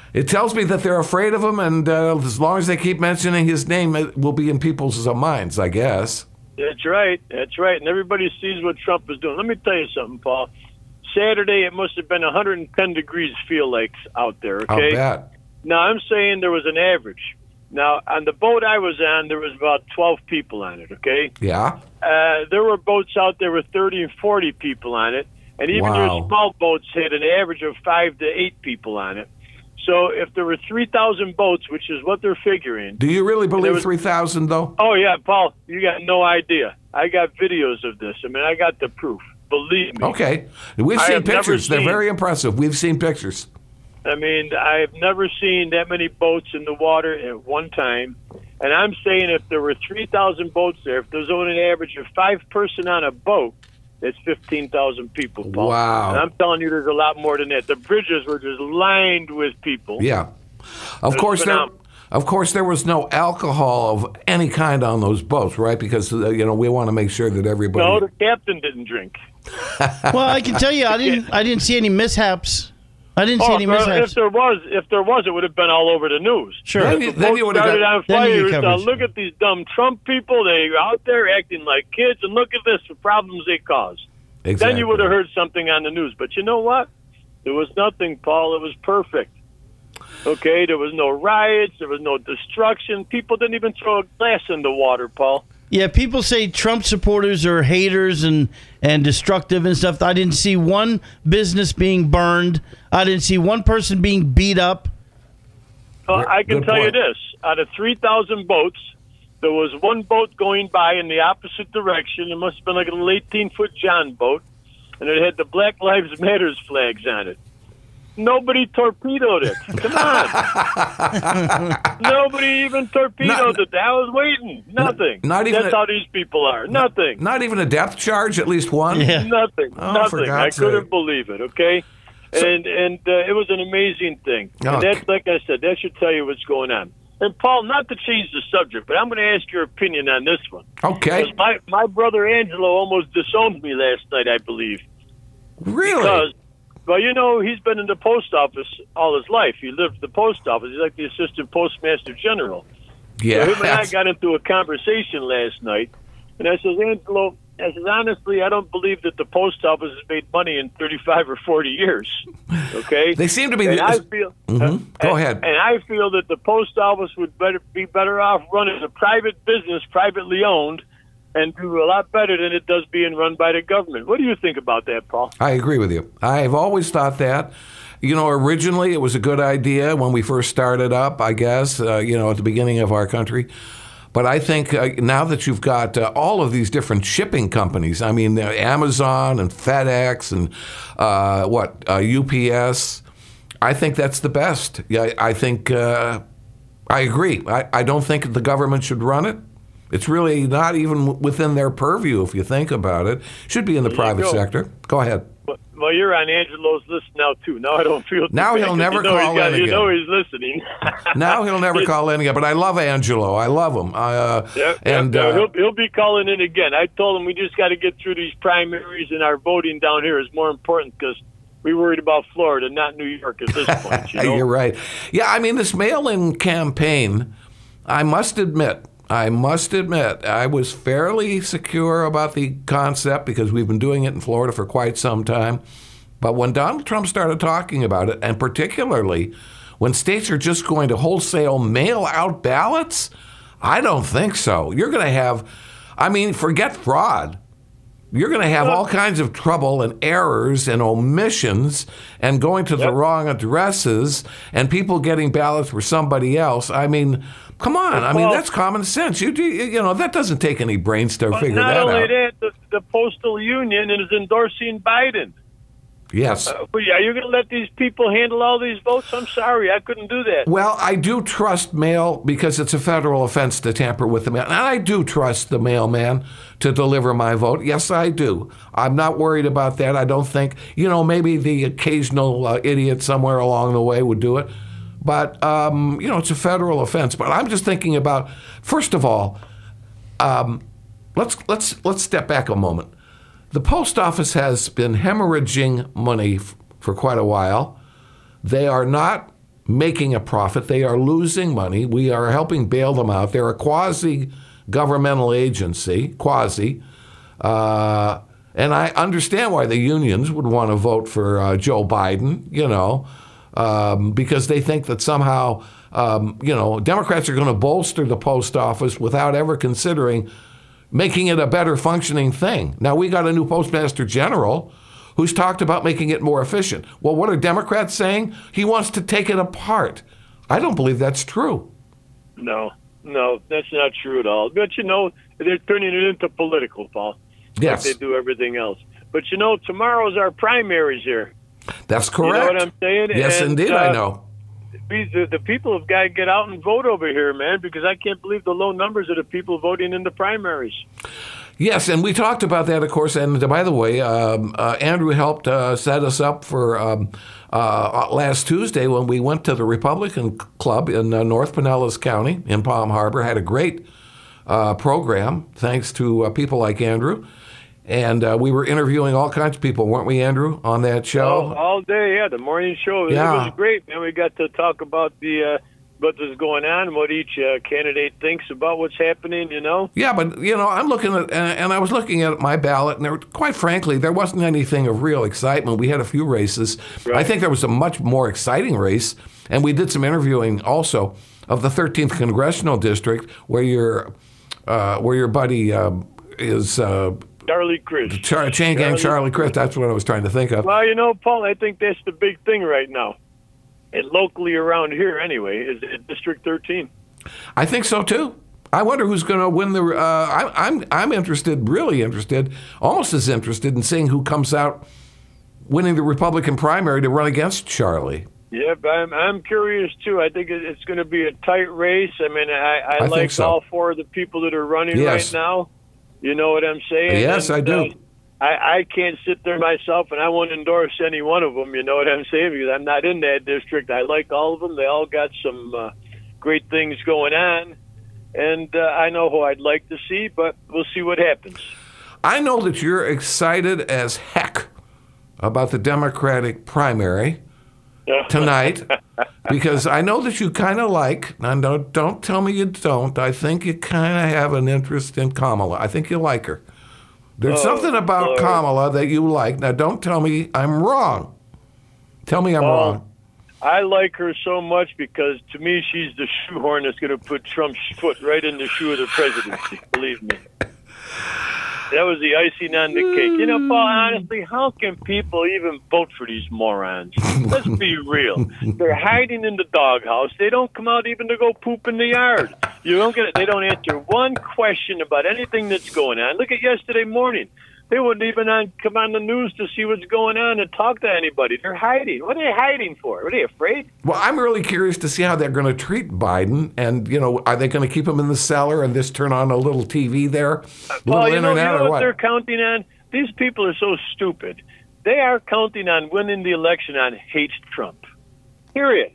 It tells me that they're afraid of him, and uh, as long as they keep mentioning his name, it will be in people's uh, minds, I guess. That's right. That's right. And everybody sees what Trump is doing. Let me tell you something, Paul. Saturday, it must have been one hundred ten degrees feel like out there, okay? I'll bet. Now, I'm saying there was an average. Now, on the boat I was on, there was about twelve people on it, okay? Yeah. Uh, there were boats out there with thirty and forty people on it, and even Wow. your small boats had an average of five to eight people on it. So if there were three thousand boats, which is what they're figuring. Do you really believe was, three thousand, though? Oh, yeah, Paul, you got no idea. I got videos of this. I mean, I got the proof. Believe me. Okay. We've I seen have never pictures. They're seen- very impressive. We've seen pictures. I mean, I've never seen that many boats in the water at one time. And I'm saying if there were three thousand boats there, if there's only an average of five person on a boat, it's fifteen thousand people, Paul. Wow. And I'm telling you, there's a lot more than that. The bridges were just lined with people. Yeah. Of It's course, there, phenomenal. of course, there was no alcohol of any kind on those boats, right? Because, uh, you know, we want to make sure that everybody... No, the captain didn't drink. Well, I can tell you, I didn't. I didn't see any mishaps. I didn't see Oh, any well, mishaps. if there was, if there was, it would have been all over the news. Sure. Then If you- the then boat you would have started got- on then you fire. get Uh, coverage. look at these dumb Trump people. They're out there acting like kids, and look at this, the problems they cause. Exactly. Then you would have heard something on the news. But you know what? There was nothing, Paul. It was perfect. Okay, there was no riots. There was no destruction. People didn't even throw a glass in the water, Paul. Yeah, people say Trump supporters are haters and, and destructive and stuff. I didn't see one business being burned. I didn't see one person being beat up. Well, I can Good tell you point. this. Out of three thousand boats, there was one boat going by in the opposite direction. It must have been like a little eighteen-foot John boat, and it had the Black Lives Matters flags on it. Nobody torpedoed it. Come on. Nobody even torpedoed Not- it. I was waiting. Nothing. not even That's a- how these people are. Nothing. Not even a depth charge, at least one? Yeah. Nothing. Oh, for Nothing. I God's couldn't sake. believe it, okay? And and uh, it was an amazing thing. Oh, And that's, like I said, that should tell you what's going on. And, Paul, not to change the subject, but I'm going to ask your opinion on this one. Okay. 'Cause My, my brother Angelo almost disowned me last night, I believe. Really? Because, well, you know, he's been in the post office all his life. He lived at the post office. He's like the assistant postmaster general. Yeah. So him and I got into a conversation last night, and I says, Angelo, I says, honestly, I don't believe that the post office has made money in thirty-five or forty years. Okay? They seem to be... And I feel, Mhm. uh, Go and- ahead. And I feel that the post office would better be better off run as a private business, privately owned, and do a lot better than it does being run by the government. What do you think about that, Paul? I agree with you. I've always thought that. You know, originally it was a good idea when we first started up, I guess, uh, you know, at the beginning of our country. But I think uh, now that you've got uh, all of these different shipping companies, I mean, uh, Amazon and FedEx and uh, what, uh, U P S, I think that's the best. Yeah, I think, uh, I agree. I, I don't think the government should run it. It's really not even within their purview if you think about it. Should be in the There you private go. sector. Go ahead. Well, well, you're on Angelo's list now, too. Now I don't feel too Now bad he'll 'cause never you know call he's got, in You again. know he's listening. Now he'll never call in again. But I love Angelo. I love him. Uh, Yeah, and yeah, uh, he'll, he'll be calling in again. I told him we just got to get through these primaries, and our voting down here is more important because we worried about Florida, not New York at this point. You know? You're right. Yeah, I mean, this mail-in campaign, I must admit, I must admit, I was fairly secure about the concept because we've been doing it in Florida for quite some time. But when Donald Trump started talking about it, and particularly when states are just going to wholesale mail out ballots, I don't think so. You're going to have, I mean, forget fraud. You're going to have all kinds of trouble and errors and omissions and going to the wrong addresses and people getting ballots for somebody else. I mean, come on. I mean, Well- that's common sense. You do, you know, that doesn't take any brains to But figure not that only out. that, the, the Postal Union is endorsing Biden. Yes. Uh, but are you going to let these people handle all these votes? I'm sorry, I couldn't do that. Well, I do trust mail because it's a federal offense to tamper with the mail. And I do trust the mailman to deliver my vote. Yes, I do. I'm not worried about that. I don't think, you know, maybe the occasional uh, idiot somewhere along the way would do it. But, um, you know, it's a federal offense. But I'm just thinking about, first of all, um, let's let's let's step back a moment. The post office has been hemorrhaging money f- for quite a while. They are not making a profit. They are losing money. We are helping bail them out. They're a quasi-governmental agency, quasi. Uh, and I understand why the unions would want to vote for uh, Joe Biden, you know, um, because they think that somehow, um, you know, Democrats are going to bolster the post office without ever considering making it a better functioning thing. Now, we got a new postmaster general who's talked about making it more efficient. Well, what are Democrats saying? He wants to take it apart. I don't believe that's true. No, no, that's not true at all. But, you know, they're turning it into political, Paul. Yes. Like they do everything else. But, you know, tomorrow's our primaries here. That's correct. You know what I'm saying? Yes, and, indeed, uh, I know. We, the, the people have got to get out and vote over here, man, because I can't believe the low numbers of the people voting in the primaries. Yes, and we talked about that, of course. And by the way, um, uh, Andrew helped uh, set us up for um, uh, last Tuesday when we went to the Republican Club in uh, North Pinellas County in Palm Harbor. Had a great uh, program, thanks to uh, people like Andrew. And uh, we were interviewing all kinds of people, weren't we, Andrew, on that show? All, all day, yeah, the morning show. Yeah. It was great, man. We got to talk about the uh, what was going on, what each uh, candidate thinks about what's happening, you know? Yeah, but, you know, I'm looking at, and I was looking at my ballot, and there, quite frankly, there wasn't anything of real excitement. We had a few races. Right. I think there was a much more exciting race, and we did some interviewing also of the thirteenth Congressional District, where your, uh, where your buddy uh, is... Uh, Charlie Crist. Char- Chain Gang Charlie, Charlie Crist, that's what I was trying to think of. Well, you know, Paul, I think that's the big thing right now. And locally around here, anyway, is District thirteen. I think so too. I wonder who's going to win the. Uh, I, I'm I'm interested, really interested, almost as interested in seeing who comes out winning the Republican primary to run against Charlie. Yeah, but I'm I'm curious too. I think it's going to be a tight race. I mean, I, I, I like so. all four of the people that are running yes. right now. You know what I'm saying? Yes, and, I do. Uh, I, I can't sit there myself, and I won't endorse any one of them, you know what I'm saying, because I'm not in that district. I like all of them. They all got some uh, great things going on, and uh, I know who I'd like to see, but we'll see what happens. I know that you're excited as heck about the Democratic primary tonight, because I know that you kind of like, and don't, don't tell me you don't, I think you kind of have an interest in Kamala. I think you like her. There's oh, something about Lord. Kamala that you like. Now, don't tell me I'm wrong. Tell me I'm well, wrong. I like her so much because, to me, she's the shoehorn that's going to put Trump's foot right in the shoe of the presidency. Believe me. That was the icing on the cake. You know, Paul, honestly, how can people even vote for these morons? Let's be real. They're hiding in the doghouse. They don't come out even to go poop in the yard. You don't get it. They don't answer one question about anything that's going on. Look at yesterday morning. They wouldn't even on, come on the news to see what's going on and talk to anybody. They're hiding. What are they hiding for? Are they afraid? Well, I'm really curious to see how they're going to treat Biden. And, you know, are they going to keep him in the cellar and just turn on a little T V there? Well, little you know, internet you know or what, what they're counting on? These people are so stupid. They are counting on winning the election on hate Trump. Period.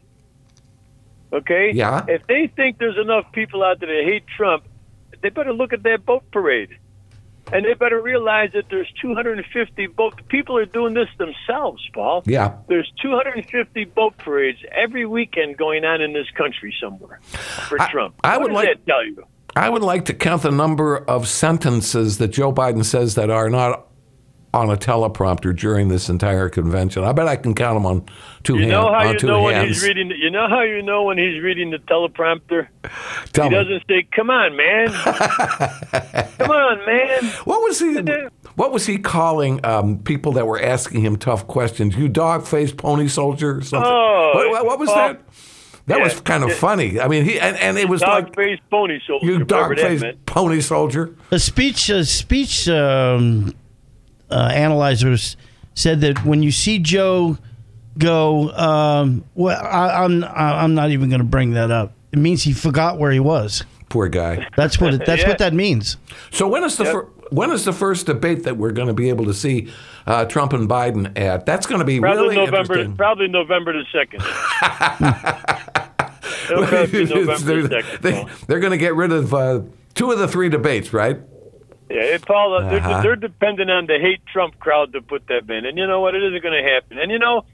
Okay? Yeah. If they think there's enough people out there that hate Trump, they better look at that boat parade. And they better realize that there's two hundred fifty boat. People are doing this themselves, Paul. Yeah. There's two hundred fifty boat parades every weekend going on in this country somewhere for I, Trump. I what would does like. that tell you? I would like to count the number of sentences that Joe Biden says that are not on a teleprompter during this entire convention. I bet I can count them on two, you know hand, how on you two know hands. When he's reading, you know how you know when he's reading the teleprompter? Tell he me. doesn't say, "Come on, man! Come on, man!" What was he? What was he calling um, people that were asking him tough questions? You dog-faced pony soldier or something? Oh, what, what, what was oh, that? That yeah, was kind of yeah. funny. I mean, he and, and it was dog like faced pony soldier. You dog-faced pony soldier. A speech, a speech um, uh, analyzers said that when you see Joe go, um, well, I, I'm I'm not even going to bring that up. It means he forgot where he was. Poor guy. That's what it, that's Yeah. what that means. So when is the Yep. fir- when is the first debate that we're going to be able to see uh, Trump and Biden at? That's going to be Probably really November. interesting. Probably November the second. It'll probably be November the they're second. they, Paul. they're going to get rid of uh, two of the three debates, right? Yeah, hey, Paul, uh, Uh-huh. they're, they're dependent on the hate Trump crowd to put that in, and you know what? It isn't going to happen. And you know,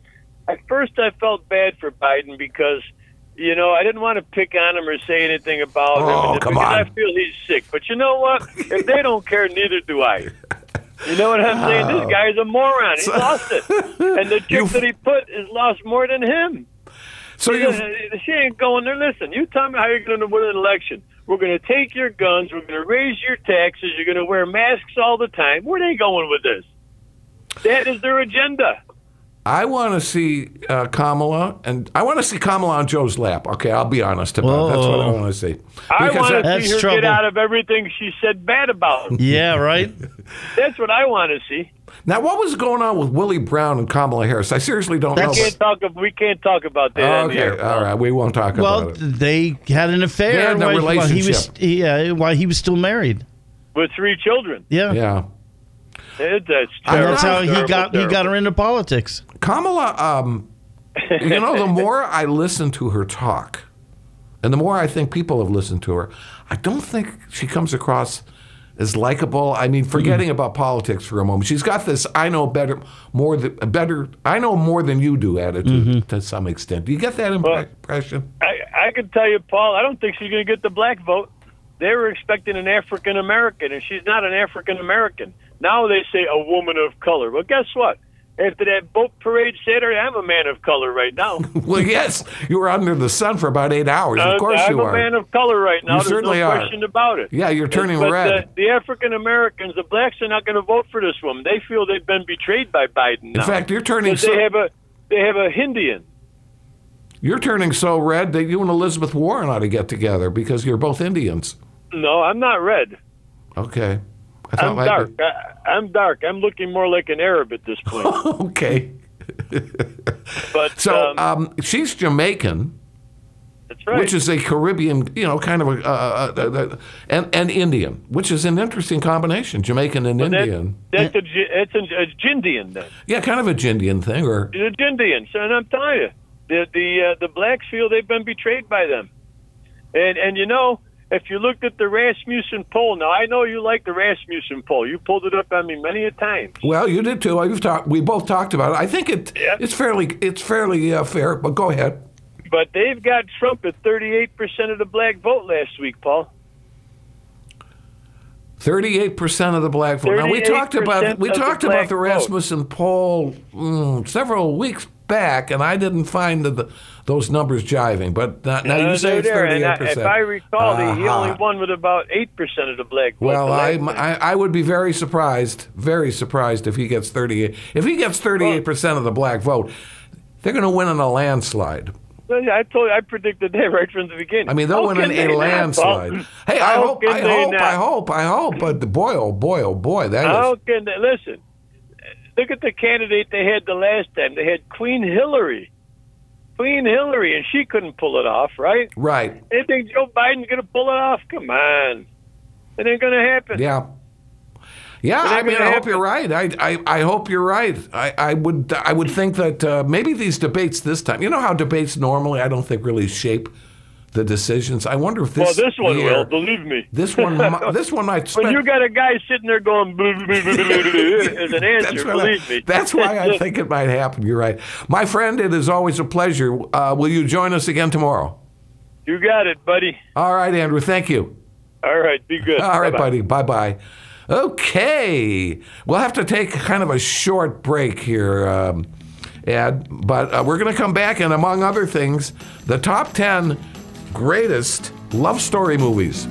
at first I felt bad for Biden because, you know, I didn't want to pick on him or say anything about Oh, him come because on. I feel he's sick. But you know what? If they don't care, neither do I. You know what I'm saying? This guy's a moron. He lost it. And the chick that he put has lost more than him. So she, she ain't going there. Listen, you tell me how you're going to win an election. We're going to take your guns. We're going to raise your taxes. You're going to wear masks all the time. Where are they going with this? That is their agenda. I want to see uh, Kamala, and I want to see Kamala on Joe's lap. Okay, I'll be honest about it. That's what I want to see. I Because want that- to see her get out of everything she said bad about him. Yeah, right? That's what I want to see. Now, what was going on with Willie Brown and Kamala Harris? I seriously don't We know. can't talk. We can't talk about that. on the Okay, air. all right, we won't talk Well, about it. they had an affair They had a while, while he was relationship. yeah, while he was still married. With three children. Yeah. Yeah. It, that's And terrible. that's how he terrible, got he terrible. got her into politics. Kamala, um, you know, the more I listen to her talk, and the more I think people have listened to her, I don't think she comes across as likable. I mean, forgetting Mm-hmm. about politics for a moment, she's got this "I know better, more than better, I know more than you do" attitude Mm-hmm. to some extent. Do you get that impre- impression? I, I can tell you, Paul, I don't think she's going to get the black vote. They were expecting an African American, and she's not an African American. Now they say a woman of color. Well, guess what? After that boat parade Saturday, I'm a man of color right now. Well, yes, you were under the sun for about eight hours. Of course I'm you a are. man of color right now. You There's certainly no are. question about it. Yeah, you're turning but red. The, the African Americans, the blacks, are not going to vote for this woman. They feel they've been betrayed by Biden. In fact, you're turning Because they so- have a they have a Hindian. You're turning so red that you and Elizabeth Warren ought to get together because you're both Indians. No, I'm not red. Okay. I thought I'm might dark. be- I, I'm dark. I'm looking more like an Arab at this point. Okay. But So um, um, she's Jamaican, that's right. which is a Caribbean, you know, kind of a, uh, uh, uh, and, and Indian, which is an interesting combination, Jamaican and But that- Indian. That's a Ji- that's a, a Jindian then. Yeah, kind of a Jindian thing, or It's a Jindian. So, and I'm telling you, the the uh, the blacks feel they've been betrayed by them. And and you know, if you looked at the Rasmussen poll, now I know you like the Rasmussen poll. You pulled it up on me many a time. well, you did too. You've talked. We both talked about it. I think it it's fairly it's fairly uh, fair. But go ahead. But they've got Trump at thirty-eight percent of the black vote last week, Paul. Thirty-eight percent of the black vote. Now we talked about we thirty-eight percent of the talked about black the vote. Rasmussen poll mm, several weeks back, and I didn't find the, the, those numbers jiving. But now, now Uh, you say they're it's there. And thirty-eight I, percent. if I recall, he he only Uh-huh. won with about eight percent of the black vote. Well, the I, last time. I I would be very surprised, very surprised if he gets thirty-eight. If he gets thirty-eight percent of the black vote, they're going to win in a landslide. Well, yeah, I told you, I predicted that right from the beginning. I mean, they'll How win can in they a not, landslide. Paul? Hey, I How hope, can I they hope, not? I hope, I hope. But boy, oh boy, oh boy, that How is. can they listen? Look at the candidate they had the last time. They had Queen Hillary, Queen Hillary, and she couldn't pull it off, right? Right. They think Joe Biden's going to pull it off? Come on, it ain't going to happen. Yeah. Yeah, It ain't I mean, gonna I hope happen. you're right. I, I, I hope you're right. I, I would I would think that uh, maybe these debates this time. You know how debates normally I don't think really shape the decisions. I wonder if this. well, this one year, will, believe me. This one, mi- this one might. When Spend, you got a guy sitting there going blah, blah, blah, blah, blah, blah, as an answer, That's, what I- believe me. that's why I think it might happen. You're right. My friend, it is always a pleasure. Uh, will you join us again tomorrow? You got it, buddy. All right, Andrew. Thank you. All right, be good. All right, Bye-bye. buddy. Bye bye. Okay. We'll have to take kind of a short break here, um, Ed, but uh, we're going to come back, and among other things, the top ten greatest love story movies.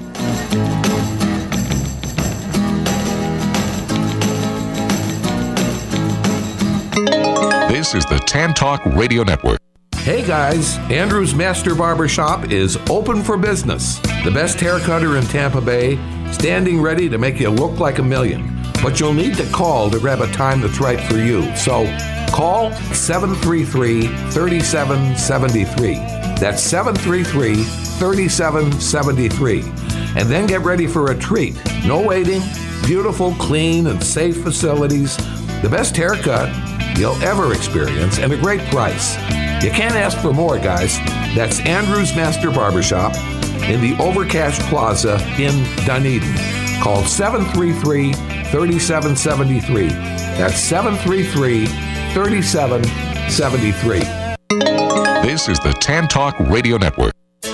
This is the Tan Talk Radio Network. Hey guys, Andrew's Master Barber Shop is open for business. The best haircutter in Tampa Bay, standing ready to make you look like a million. But you'll need to call to grab a time that's right for you. So call seven three three, three seven seven three. That's seven three three, three seven seven three. And then get ready for a treat. No waiting, beautiful, clean, and safe facilities. The best haircut you'll ever experience, and a great price. You can't ask for more, guys. That's Andrew's Master Barbershop in the Overcash Plaza in Dunedin. Call seven three three, three seven seven three. That's seven three three, three seven seventy-three. This is the Tan Talk Radio Network.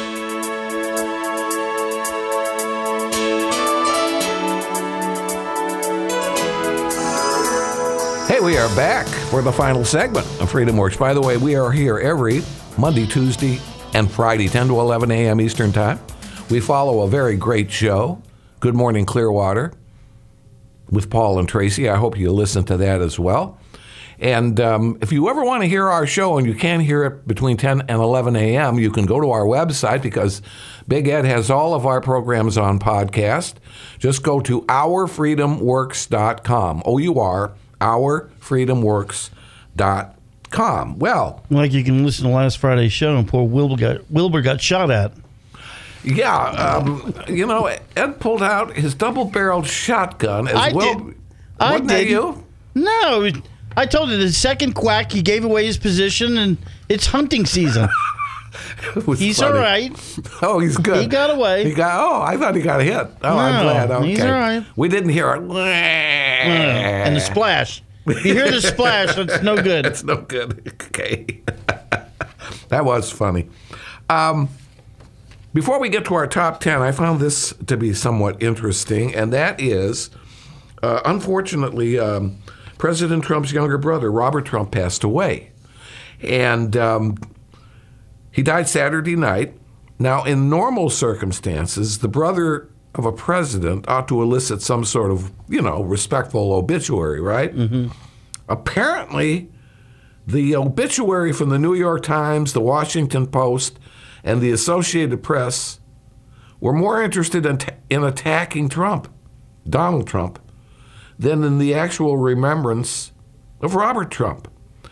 Hey, we are back for the final segment of Freedom Works. By the way, we are here every Monday, Tuesday, and Friday, ten to eleven a.m. Eastern Time. We follow a very great show, Good Morning Clearwater, with Paul and Tracy. I hope you listen to that as well. And um, if you ever want to hear our show and you can't hear it between ten and eleven a.m., you can go to our website because Big Ed has all of our programs on podcast. Just go to our freedom works dot com. O U R, our freedom works dot com. Well, like you can listen to last Friday's show and poor Wilbur got, Wilbur got shot at. Yeah, um, you know, Ed pulled out his double-barreled shotgun. As I Wil- did. I Wasn't that did. you? No, I told you the second quack, he gave away his position, and it's hunting season. He's funny. all right. Oh, he's good. He got away. He got. Oh, I thought he got hit. Oh, No, I'm glad. Okay. he's all right. We didn't hear it. And the splash. You hear the splash, it's no good. It's no good. Okay. That was funny. Um, before we get to our top ten, I found this to be somewhat interesting, and that is, uh, unfortunately, um, President Trump's younger brother, Robert Trump, passed away. And um, he died Saturday night. Now, in normal circumstances, the brother of a president ought to elicit some sort of, you know, respectful obituary, right? Mm-hmm. Apparently, the obituary from the New York Times, the Washington Post, and the Associated Press were more interested in, t- in attacking Trump, Donald Trump, than in the actual remembrance of Robert Trump.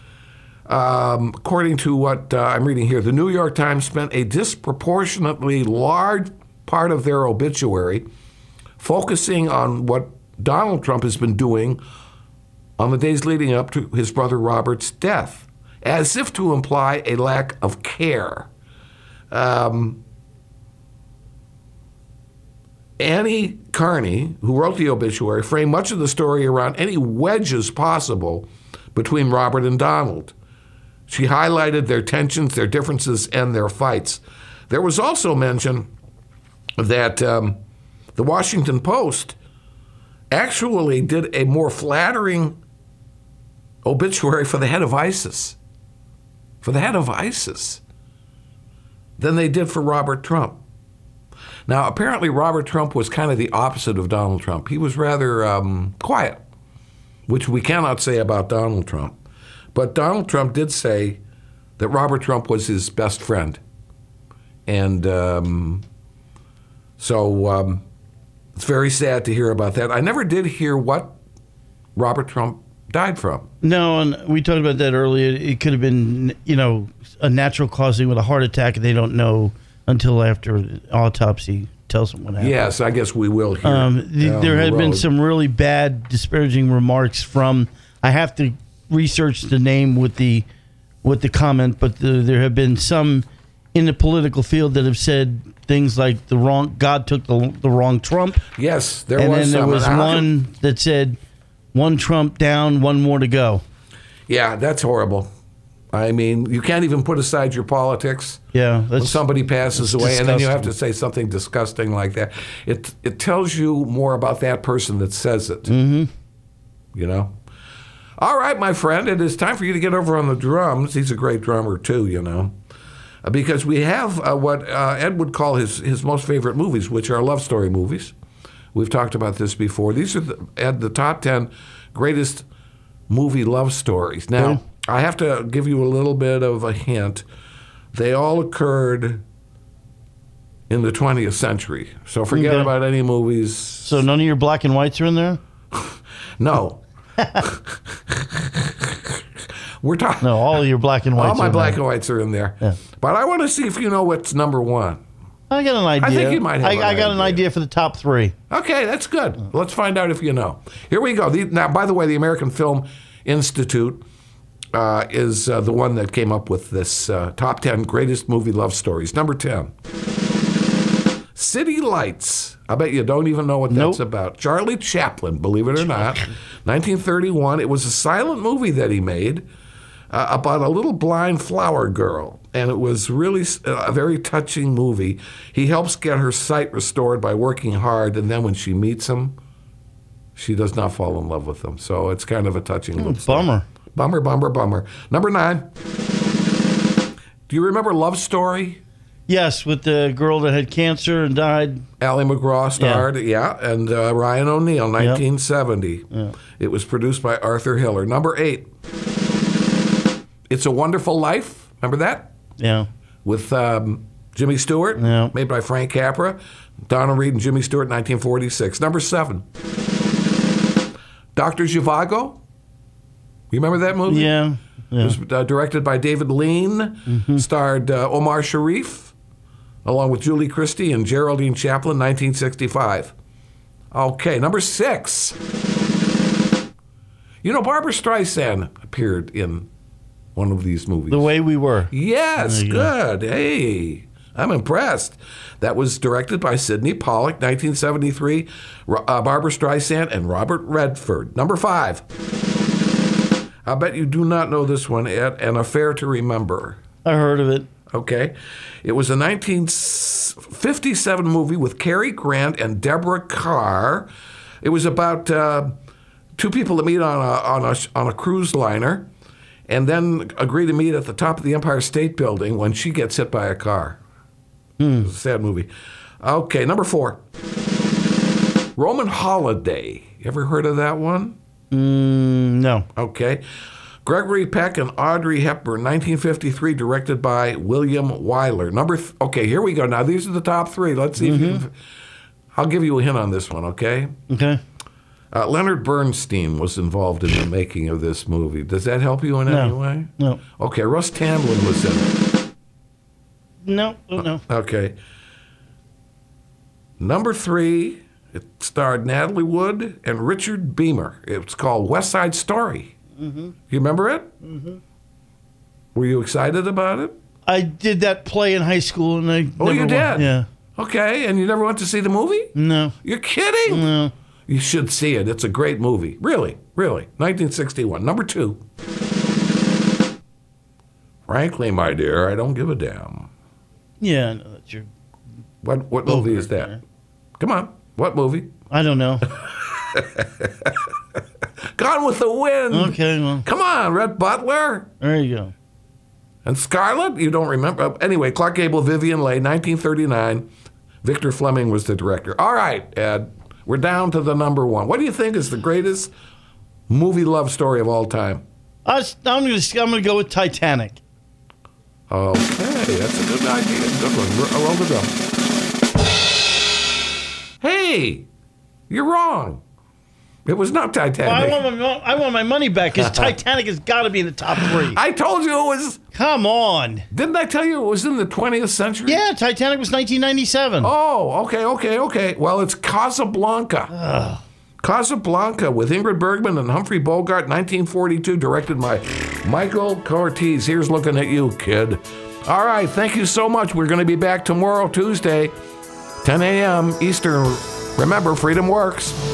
Um, according to what uh, I'm reading here, the New York Times spent a disproportionately large part of their obituary focusing on what Donald Trump has been doing on the days leading up to his brother Robert's death, as if to imply a lack of care. Um, Annie Carney, who wrote the obituary, framed much of the story around any wedges possible between Robert and Donald. She highlighted their tensions, their differences, and their fights. There was also mention that um, the Washington Post actually did a more flattering obituary for the head of ISIS, for the head of ISIS, than they did for Robert Trump. Now, apparently Robert Trump was kind of the opposite of Donald Trump. He was rather um, quiet, which we cannot say about Donald Trump. But Donald Trump did say that Robert Trump was his best friend. And um, so um, it's very sad to hear about that. I never did hear what Robert Trump died from. No, and we talked about that earlier. It could have been, you know, a natural causing with a heart attack, and they don't know until after the autopsy tells them what happened. Yes, I guess we will hear. Um, the, down there the had been road. some really bad, disparaging remarks from. I have to research the name with the with the comment, but the, there have been some in the political field that have said things like the wrong God took the the wrong Trump. Yes, there and was then there some. was And how one could- that said one Trump down, one more to go. Yeah, that's horrible. I mean, you can't even put aside your politics. Yeah, when that's somebody passes that's away, and then you have disgusting. to say something disgusting like that. It it tells you more about that person that says it. Mm-hmm. You know. All right, my friend, it is time for you to get over on the drums. He's a great drummer too, you know, Uh, because we have uh, what uh, Ed would call his his most favorite movies, which are love story movies. We've talked about this before. These are the, Ed, the top ten greatest movie love stories. Now, Okay. I have to give you a little bit of a hint. They all occurred in the twentieth century. So forget Okay. about any movies. So none of your black and whites are in there? No. We're talking. No, all of your black and whites. All my are in black there. and whites are in there. Yeah. But I want to see if you know what's number one. I got an idea. I think you might have I, an I got an idea. idea for the top three. Okay, that's good. Let's find out if you know. Here we go. The, now, by the way, the American Film Institute uh, is uh, the one that came up with this uh, top ten greatest movie love stories. Number ten, City Lights. I bet you don't even know what that's Nope. about. Charlie Chaplin, believe it or not, nineteen thirty-one. It was a silent movie that he made. uh, about a little blind flower girl. And it was really a very touching movie. He helps get her sight restored by working hard, and then when she meets him, she does not fall in love with him. So it's kind of a touching Oh, love story. bummer. Bummer, bummer, bummer. Number nine. Do you remember Love Story? Yes, with the girl that had cancer and died. Ally McGraw starred, yeah, yeah and uh, Ryan O'Neal, nineteen seventy. Yep. It was produced by Arthur Hiller. Number eight. It's a Wonderful Life. Remember that? Yeah. With um, Jimmy Stewart, yeah. made by Frank Capra. Donna Reed and Jimmy Stewart, nineteen forty-six. Number seven. Doctor Zhivago. You remember that movie? Yeah. yeah. It was uh, directed by David Lean, mm-hmm. starred uh, Omar Sharif, along with Julie Christie and Geraldine Chaplin, nineteen sixty-five. Okay, number six. You know, Barbara Streisand appeared in one of these movies. The Way We Were. Yes, good. Go. Hey, I'm impressed. That was directed by Sidney Pollack, nineteen seventy-three, uh, Barbara Streisand, and Robert Redford. Number five. I bet you do not know this one, Ed, An Affair to Remember. I heard of it. Okay. It was a nineteen fifty-seven movie with Cary Grant and Deborah Kerr. It was about uh, two people that meet on a, on a on a cruise liner and then agree to meet at the top of the Empire State Building when she gets hit by a car. Hmm. It's a sad movie. Okay, number four. Roman Holiday. You ever heard of that one? Mm, no. Okay. Gregory Peck and Audrey Hepburn, nineteen fifty-three, directed by William Wyler. Number th- okay, here we go. Now these are the top three. Let's see mm-hmm. if you. I'll give you a hint on this one. Okay. Okay. Uh, Leonard Bernstein was involved in the making of this movie. Does that help you in no. any way? No. Okay. Russ Tamblyn was in it. No. Oh, no. Okay. Number three. It starred Natalie Wood and Richard Beamer. It's called West Side Story. Mm-hmm. You remember it? Mm-hmm. Were you excited about it? I did that play in high school, and I. Oh, never you went, did? Yeah. Okay, and you never went to see the movie? No. You're kidding? No. You should see it. It's a great movie. Really, really. nineteen sixty-one. Number two. Frankly, my dear, I don't give a damn. Yeah, I know that's your. What what movie is that? There. Come on. What movie? I don't know. Gone with the Wind. Okay, well. Come on, Rhett Butler. There you go. And Scarlett? You don't remember? Anyway, Clark Gable, Vivian Leigh, nineteen thirty-nine. Victor Fleming was the director. All right, Ed. We're down to the number one. What do you think is the greatest movie love story of all time? I was, I'm going to I'm going to go with Titanic. Okay, that's a good idea. Good one. Roll the drum. Hey, you're wrong. It was not Titanic. Well, I, want my, I want my money back because Titanic has got to be in the top three. I told you it was. Come on. Didn't I tell you it was in the twentieth century? Yeah, Titanic was nineteen ninety-seven. Oh, okay, okay, okay. Well, it's Casablanca. Ugh. Casablanca with Ingrid Bergman and Humphrey Bogart, nineteen forty-two, directed by Michael Curtiz. Here's looking at you, kid. All right, thank you so much. We're going to be back tomorrow, Tuesday, ten a.m. Eastern. Remember, freedom works.